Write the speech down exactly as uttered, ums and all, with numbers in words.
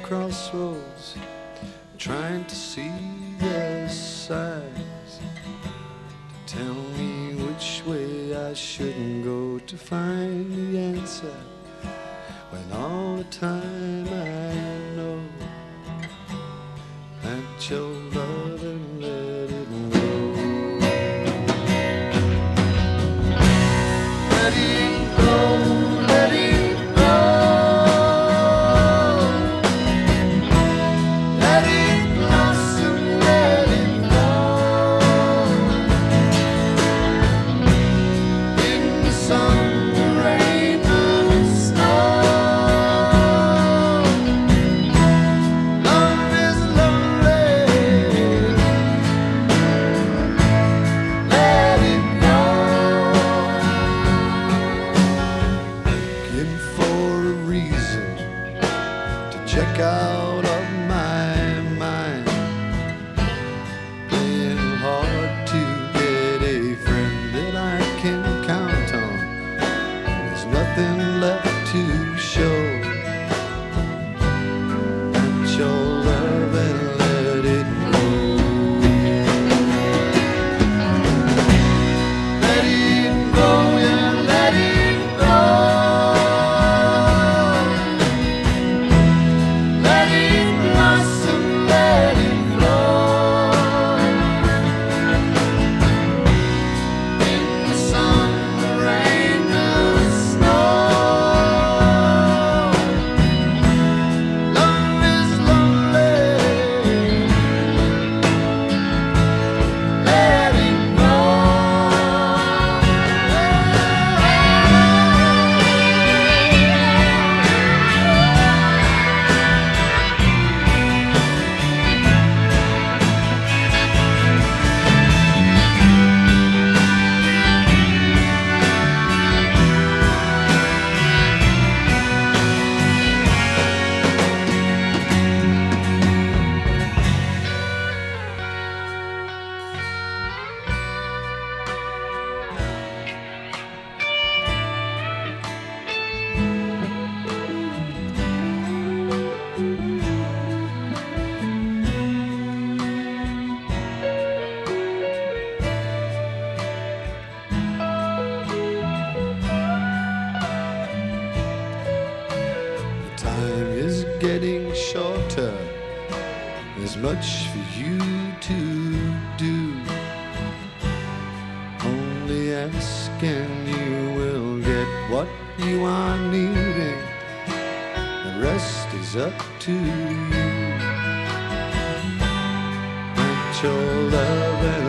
crossroads, trying to see the signs to tell me which way I shouldn't go to find the answer, when all the time I know that your love and let it go. Let it go, let it go. Let it blossom, let it blow. In the sun, the rain, and the snow. Love is lonely. Let it go. Looking for a reason to check out of my mind. Playing hard to get a friend that I can count on. There's nothing left to show but your love and let it go. Let it go, yeah, let it go. Let it blossom, let it flow. In the sun, the rain, and the snow. Love is lonely. Let it go. The time is getting shorter. There's much for you to do. Only ask and you will get what you are needing. The rest is up to you. Let your love and